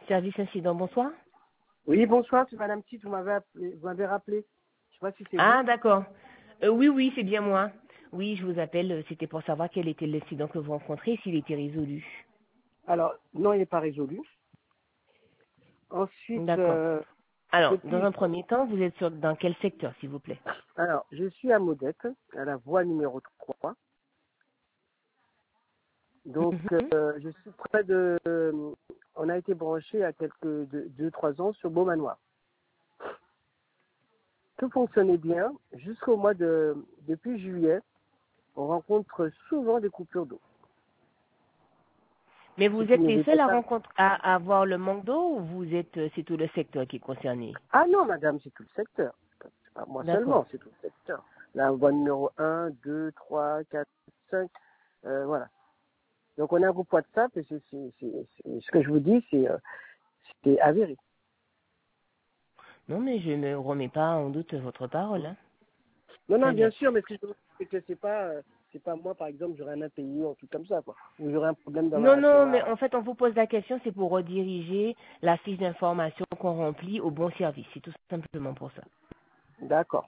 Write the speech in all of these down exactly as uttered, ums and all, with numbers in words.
Service incident, bonsoir. Oui, bonsoir, c'est Madame Tite, vous m'avez appelé, vous m'avez rappelé. Je sais pas si c'est vous. Ah, d'accord. Euh, oui, oui, c'est bien moi. Oui, je vous appelle, euh, c'était pour savoir quel était l'incident que vous rencontrez, s'il était résolu. Alors, non, il n'est pas résolu. Ensuite, D'accord. euh, Alors, dans depuis, un premier temps, vous êtes sur, dans quel secteur, s'il vous plaît? alors, je suis à Modette, à la voie numéro trois. Donc, Mhm. euh, je suis près de, euh, on a été branché à quelques deux, deux, trois ans sur Beaumanoir. Tout fonctionnait bien jusqu'au mois de, depuis juillet, on rencontre souvent des coupures d'eau. Mais Ce vous qui êtes ne les veut seuls à pas. rencontrer, à, à avoir le manque d'eau ou vous êtes, euh, c'est tout le secteur qui est concerné? Ah non, madame, c'est tout le secteur. C'est pas moi D'accord. seulement, c'est tout le secteur. La voie numéro un, deux, trois, quatre, cinq, euh, voilà. Donc on a un groupe WhatsApp et c'est, c'est, c'est, c'est- ce que je vous dis, c'est, euh, c'est avéré. Non, mais je ne remets pas en doute votre parole, Hein. hein. Non, non, Très bien bien. sûr, mais ce que je veux dire, c'est que c'est pas, euh, c'est pas moi, par exemple, j'aurais un impayé ou un truc comme ça, quoi. Ou j'aurais un problème dans Non, ma, sur non, mais ma. en fait, on vous pose la question, c'est pour rediriger la fiche d'information qu'on remplit au bon service. C'est tout simplement pour ça. D'accord.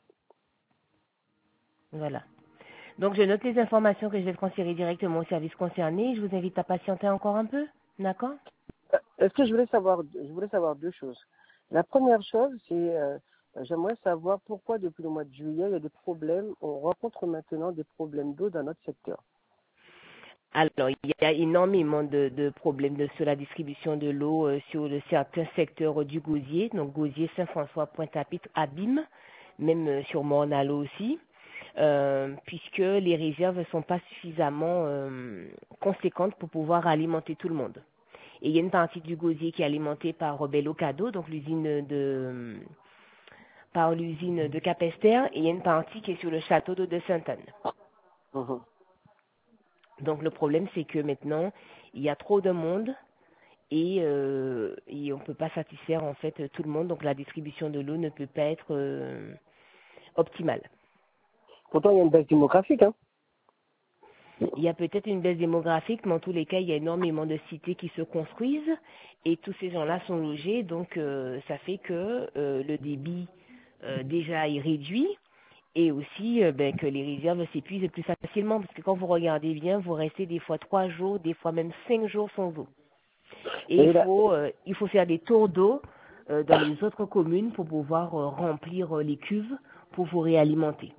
Voilà. Donc, je note les informations que je vais transférer directement au service concerné. Je vous invite à patienter encore un peu. D'accord? Euh, Est-ce que je voulais savoir, je voulais savoir deux choses. La première chose, c'est, euh, j'aimerais savoir pourquoi depuis le mois de juillet, il y a des problèmes, on rencontre maintenant des problèmes d'eau dans notre secteur. Alors, il y a énormément de, de problèmes de, sur la distribution de l'eau euh, sur le, certains secteurs du Gosier, donc Gosier, Saint-François, Pointe-à-Pitre, Abîme, même euh, sur Mornalo aussi, euh, puisque les réserves ne sont pas suffisamment euh, conséquentes pour pouvoir alimenter tout le monde. Et il y a une partie du Gosier qui est alimentée par Bello Cado, donc l'usine de par l'usine de Capester, et il y a une partie qui est sur le château d'eau de Sainte-Anne. Mhm. Donc le problème, c'est que maintenant, il y a trop de monde et, euh, et on ne peut pas satisfaire en fait tout le monde. Donc la distribution de l'eau ne peut pas être euh, optimale. Pourtant, il y a une baisse démographique, hein. Il y a peut-être une baisse démographique, mais en tous les cas, il y a énormément de cités qui se construisent et tous ces gens-là sont logés. Donc euh, ça fait que euh, le débit euh, déjà est réduit. Et aussi euh, ben, que les réserves s'épuisent plus facilement, parce que quand vous regardez bien, vous restez des fois trois jours, des fois même cinq jours sans eau. Et il Et, là, faut, euh, il faut faire des tours d'eau euh, dans les autres communes pour pouvoir euh, remplir euh, les cuves pour vous réalimenter.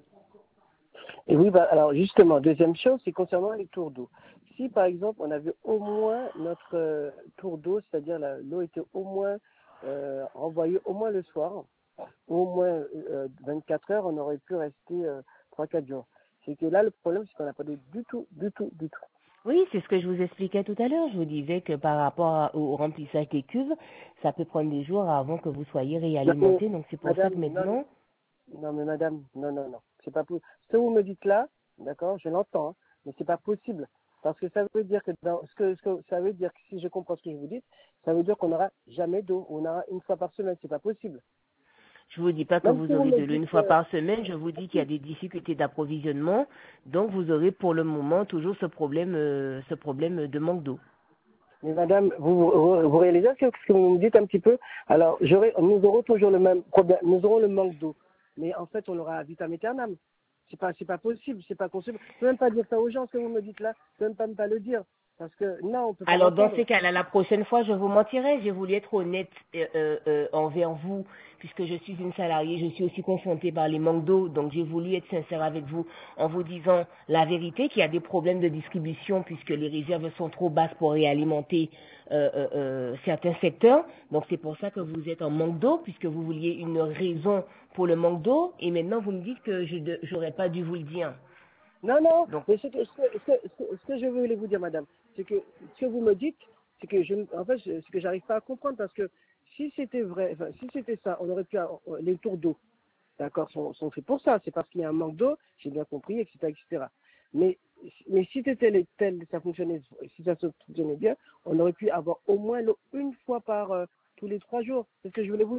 et oui, bah, alors justement, deuxième chose, c'est concernant les tours d'eau. Si par exemple, on avait au moins notre euh, tour d'eau, c'est-à-dire la- l'eau était au moins euh, envoyée au moins le soir, au moins euh, vingt-quatre heures, on aurait pu rester euh, trois quatre jours. C'est que là, le problème, c'est qu'on n'a pas d'eau du tout, du tout, du tout. Oui, c'est ce que je vous expliquais tout à l'heure. Je vous disais que par rapport à- au remplissage des cuves, ça peut prendre des jours avant que vous soyez Non, mais, réalimenté. Donc c'est pour ça madame, que non, maintenant, non, mais madame, non, non, non, c'est pas possible. Ce que vous me dites là, d'accord, je l'entends, hein, mais c'est pas possible. Parce que ça veut dire que dans, ce que, ce que ça veut dire que si je comprends ce que je vous dites, ça veut dire qu'on n'aura jamais d'eau. On aura une fois par semaine, c'est pas possible. je vous dis pas que Même vous si vous aurez me de l'eau dites, une fois euh, par semaine. Je vous dis qu'il y a des difficultés d'approvisionnement. Donc vous aurez pour le moment toujours ce problème, euh, ce problème de manque d'eau. mais madame, vous, vous, vous réalisez ce que, ce que vous me dites un petit peu. Alors, j'aurai, nous aurons toujours le même problème, nous aurons le manque d'eau. Mais en fait, on aura vitam aeternam. C'est pas, c'est pas possible, c'est pas possible. Je peux même pas dire ça aux gens, ce que vous me dites là. Je peux même pas me pas le dire. Parce que, non, on peut pas Alors dans l'entendre. ces cas-là, la prochaine fois, je vous mentirai. J'ai voulu être honnête euh, euh, euh, envers vous, puisque je suis une salariée, je suis aussi confrontée par les manques d'eau, donc j'ai voulu être sincère avec vous en vous disant la vérité, qu'il y a des problèmes de distribution, puisque les réserves sont trop basses pour réalimenter euh, euh, euh, certains secteurs. Donc c'est pour ça que vous êtes en manque d'eau, puisque vous vouliez une raison pour le manque d'eau, et maintenant vous me dites que je n'aurais pas dû vous le dire. Non, non, Donc mais ce que, ce, que, ce, que, ce que ce que je voulais vous dire, madame, c'est que ce que vous me dites, c'est que je, en fait, c'est ce que j'arrive pas à comprendre parce que si c'était vrai, enfin, si c'était ça, on aurait pu avoir les tours d'eau, d'accord, sont, sont faits pour ça, c'est parce qu'il y a un manque d'eau, j'ai bien compris, et cetera, et cetera. Mais, mais si c'était les- tel, ça fonctionnait, si ça fonctionnait bien, on aurait pu avoir au moins l'eau une fois par euh, tous les trois jours. C'est ce que je voulais vous dire.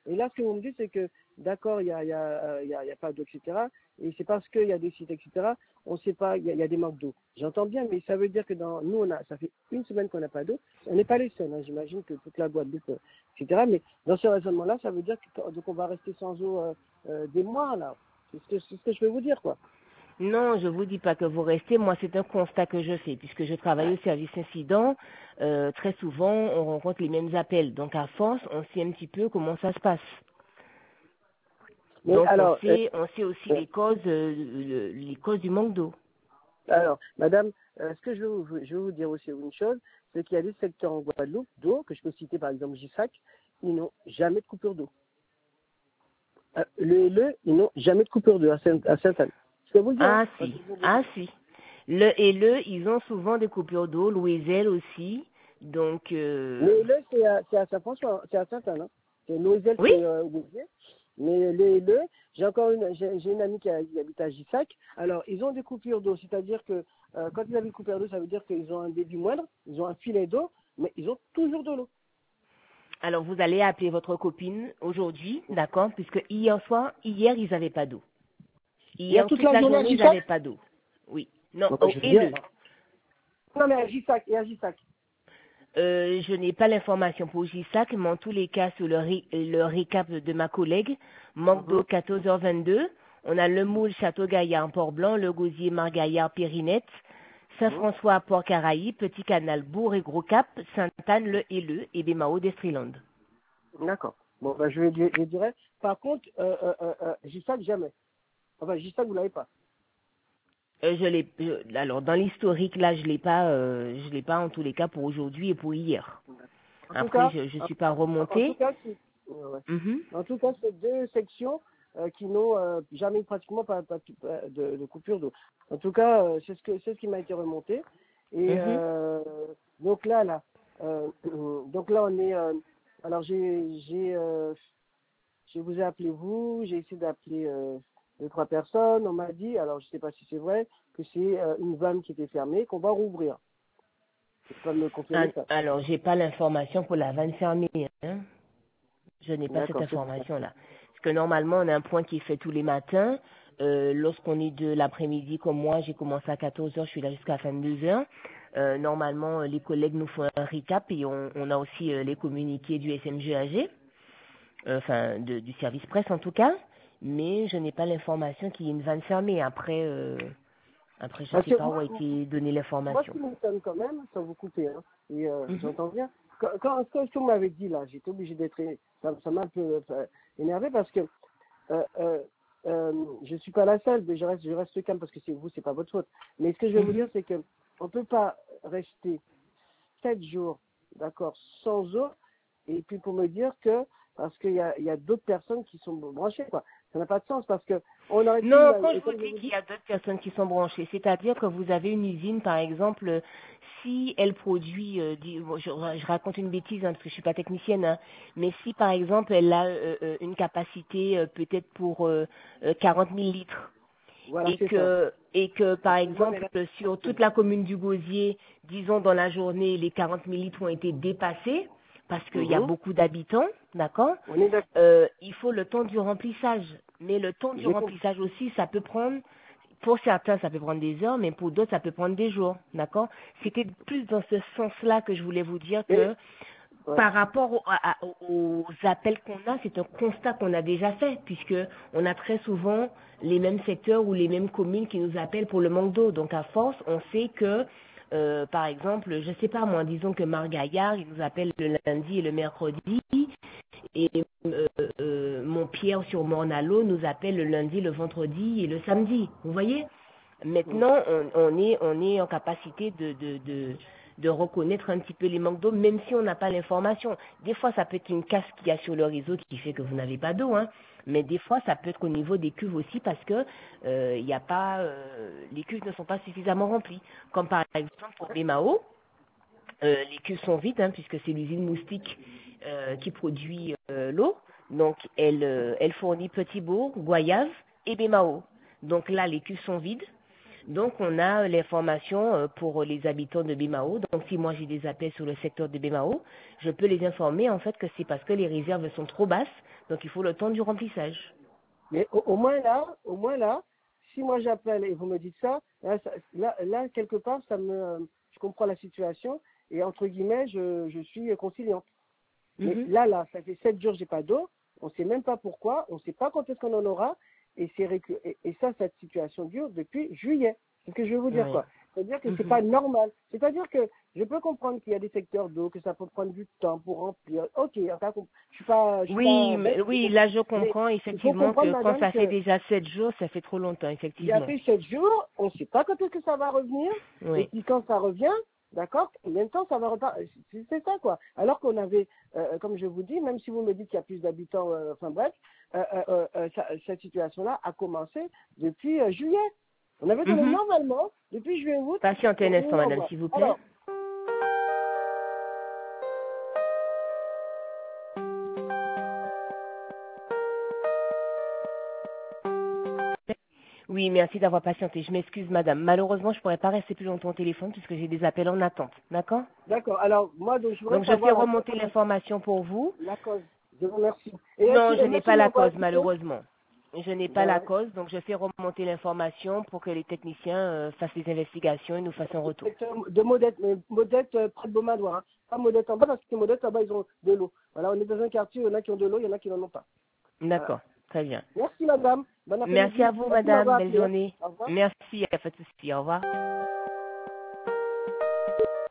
Et là, ce que vous me dites, c'est que, d'accord, il n'y a, y a, y a, y a pas d'eau, et cetera. Et c'est parce qu'il y a des sites, et cetera. On ne sait pas, il y, y a des manques d'eau. J'entends bien, mais ça veut dire que dans, nous, on a, ça fait une semaine qu'on n'a pas d'eau. On n'est pas les seuls, hein. J'imagine que toute la Guadeloupe, euh, et cetera. Mais dans ce raisonnement-là, ça veut dire que, donc on va rester sans eau euh, euh, des mois, là. C'est ce, que, c'est ce que je peux vous dire, quoi. Non, je vous dis pas que vous restez. Moi, c'est un constat que je fais, puisque je travaille au service incident. Euh, très souvent, on rencontre les mêmes appels. Donc, à force, on sait un petit peu comment ça se passe. Mais Donc, on alors, euh, sait, on sait aussi euh, les causes, euh, le- les causes du manque d'eau. alors, madame, euh, ce que je veux, vous, je veux vous dire aussi une chose, c'est qu'il y a des secteurs en Guadeloupe d'eau, que je peux citer par exemple Gissac, ils n'ont jamais de coupure d'eau. Euh, le le, ils n'ont jamais de coupure d'eau à Saint- à Sainte-Anne. Je peux vous le dire, hein, Ah parce si, qu'ils ont des- ah si. Le et le, ils ont souvent des coupures d'eau. Louiselle aussi. Donc, euh, Le le, c'est à, c'est à Saint-François, c'est à Sainte-Anne. Hein. C'est Noiselle, oui. c'est euh, Gouvier. Mais le le, j'ai encore une, j'ai, j'ai une amie qui, a- qui habite à Gissac. Alors, ils ont des coupures d'eau, c'est-à-dire que euh, quand ils ont une coupure d'eau, ça veut dire qu'ils ont un débit moindre, ils ont un filet d'eau, mais ils ont toujours de l'eau. Alors, vous allez appeler votre copine aujourd'hui, d'accord, puisque hier soir, hier, ils n'avaient pas d'eau. Il y a Hier, toute toute la la journée à journée, ils Gissac. n'avaient pas d'eau. Oui. Non, Bon, ben, oh, je veux et dire. le. Non, mais à Gissac, et à Gissac. Euh, je n'ai pas l'information pour Gissac, mais en tous les cas, sur le, ré- le récap de ma collègue, manque d'eau Mhm. quatorze heures vingt-deux, on a le Moule, Château-Gaillard, Port-Blanc, le Gosier, Margaillard, Périnette, Mhm. Saint-François, Port-Caraïbe, Petit Canal, Bourg et Gros-Cap, Sainte-Anne, le Helleux et Bémao d'Estriland. D'accord. Bon, ben, je, vais- je dirais. Par contre, euh, euh, euh, euh, Gissac, jamais. Enfin, Gissac, vous l'avez pas. Euh, je l'ai, je- alors dans l'historique là, je l'ai pas, euh, je l'ai pas en tous les cas pour aujourd'hui et pour hier. En tout Après, cas, je, je en, suis pas en tout remontée. cas, c'est, ouais, ouais. Mhm. En tout cas, c'est deux sections euh, qui n'ont euh, jamais pratiquement pas, pas- pas de, de coupure d'eau. En tout cas, euh, c'est ce que c'est ce qui m'a été remonté. Et Mhm. euh, donc là, là, euh, donc là, on est. euh, alors j'ai j'ai euh, je vous ai appelé vous, j'ai essayé d'appeler euh, deux trois personnes. On m'a dit, alors je sais pas si c'est vrai, que c'est euh, une vanne qui était fermée, qu'on va rouvrir. Tu peux me Ah, confirmer ça? alors, j'ai pas l'information pour la vanne fermée. Hein. Je n'ai pas cette D'accord, c'est ça. information-là. Parce que normalement, on a un point qui est fait tous les matins. Euh, lorsqu'on est de l'après-midi, comme moi, j'ai commencé à quatorze heures, je suis là jusqu'à vingt-deux heures. Euh, normalement, les collègues nous font un recap et on, on a aussi euh, les communiqués du S M G A G, euh, enfin de- du service presse en tout cas. Mais je n'ai pas l'information qu'il y ait une vanne fermée. Après, euh, après, je Parce sais que pas où moi, a été donnée moi, ce l'information. qui m'étonne quand même, sans vous couper, hein, et euh, Mhm. j'entends bien, quand, quand, quand ce que vous m'avez dit là, j'étais obligé d'être, ça, ça m'a un peu euh, énervé parce que euh, euh, euh, je suis pas la seule, mais je reste, je reste calme parce que c'est vous, c'est pas votre faute. Mais ce que je vais vous Mhm. dire, c'est que on peut pas rester sept jours, d'accord, sans eau, et puis pour me dire que parce qu'il y a, il y a d'autres personnes qui sont branchées, quoi. Ça n'a pas de sens parce que on aurait pu, Non, là, quand et je comme vous je dis vous qu'il dis, y a d'autres personnes qui sont branchées, c'est-à-dire que vous avez une usine, par exemple, si elle produit, euh, dis- bon, je, je raconte une bêtise hein, parce que je suis pas technicienne, hein, mais si par exemple elle a euh, euh, une capacité euh, peut-être pour euh, euh, quarante mille litres voilà, et c'est ça. que et que par Excuse-moi, mais exemple là, sur toute la commune du Gosier, disons dans la journée, les quarante mille litres ont été dépassés parce qu'il y a Mhm. beaucoup d'habitants, d'accord. On est d'accord. Euh, il faut le temps du remplissage, mais le temps du J'ai compris. remplissage aussi, ça peut prendre, pour certains, ça peut prendre des heures, mais pour d'autres, ça peut prendre des jours, d'accord. C'était plus dans ce sens-là que je voulais vous dire Mais, que ouais. par rapport au- à- à- aux appels qu'on a, c'est un constat qu'on a déjà fait, puisque on a très souvent les mêmes secteurs ou les mêmes communes qui nous appellent pour le manque d'eau. Donc à force, on sait que, euh, par exemple, je sais pas moi, disons que Margaillard, il nous appelle le lundi et le mercredi, et euh, euh, Montpierre sur Mornalo nous appelle le lundi, le vendredi et le samedi. Vous voyez? Mm. Maintenant, on, on est on est en capacité de, de, de, de reconnaître un petit peu les manques d'eau, même si on n'a pas l'information. Des fois, ça peut être une casse qu'il y a sur le réseau qui fait que vous n'avez pas d'eau, hein. Mais des fois, ça peut être au niveau des cuves aussi parce que euh, il y a pas, euh, les cuves ne sont pas suffisamment remplies. Comme par exemple pour Bémao, euh, les cuves sont vides hein, puisque c'est l'usine Moustique euh, qui produit euh, l'eau. Donc, elle, euh, elle fournit Petit-Bourg, Goyave et Bémao. Donc là, les cuves sont vides. Donc, on a l'information pour les habitants de Bémao. Donc, si moi j'ai des appels sur le secteur de Bémao, je peux les informer en fait que c'est parce que les réserves sont trop basses. Donc, il faut le temps du remplissage. Mais au, au moins là, au moins là, si moi j'appelle et vous me dites ça, là, ça, là, là, quelque part, ça me, je comprends la situation et entre guillemets, je, je suis conciliante. Mais Mm-hmm. là, là, ça fait sept jours, j'ai pas d'eau. On sait même pas pourquoi. On sait pas quand est-ce qu'on en aura. Et, c'est récu- et, et ça, cette situation dure depuis juillet. C'est ce que je veux vous dire, Oui. quoi. C'est-à-dire que c'est Mm-hmm. pas normal. C'est-à-dire que je peux comprendre qu'il y a des secteurs d'eau, que ça peut prendre du temps pour remplir. Ok, enfin, je suis pas, je suis Oui, pas mais- bête. oui, là je Mais comprends il faut effectivement comprendre, que quand madame, ça fait que déjà sept jours, ça fait trop longtemps, il y a effectivement. fait sept jours, on ne sait pas quand est-ce que ça va revenir, et Oui. puis quand ça revient, d'accord, combien de temps ça va repartir, c'est c'est ça quoi. Alors qu'on avait, euh, comme je vous dis, même si vous me dites qu'il y a plus d'habitants, euh, enfin bref, euh, euh, euh, ça- cette situation-là a commencé depuis euh, juillet. On avait donné Mhm. normalement, depuis juillet-août, Patientez un on instant, nous madame, l'envoie. s'il vous plaît. Alors, Oui, merci d'avoir patienté. Je m'excuse, madame. Malheureusement, je ne pourrais pas rester plus longtemps au téléphone puisque j'ai des appels en attente. D'accord? d'accord, alors moi donc je voudrais Donc, je fais savoir la, remonter l'information pour vous. la cause. Je vous remercie. Et est-ce Non, je que, n'ai monsieur pas me la l'envoie cause, affiché? malheureusement. Je n'ai pas la Ben, cause, donc je fais remonter l'information pour que les techniciens euh, fassent les investigations et nous fassent un retour. secteur de Modette, mais Modette euh, près de Beaumadois, hein. Pas Modette en bas, parce que Modette en bas, ils ont de l'eau. Voilà, on est dans un quartier, il y en a qui ont de l'eau, il y en a qui n'en ont pas. Voilà. D'accord, très bien. Merci madame, bon Merci après-midi, à vous, merci de madame. m'avoir Belle appelé. Hein. journée. Au revoir. Merci, il n'y a pas de souci. Au revoir.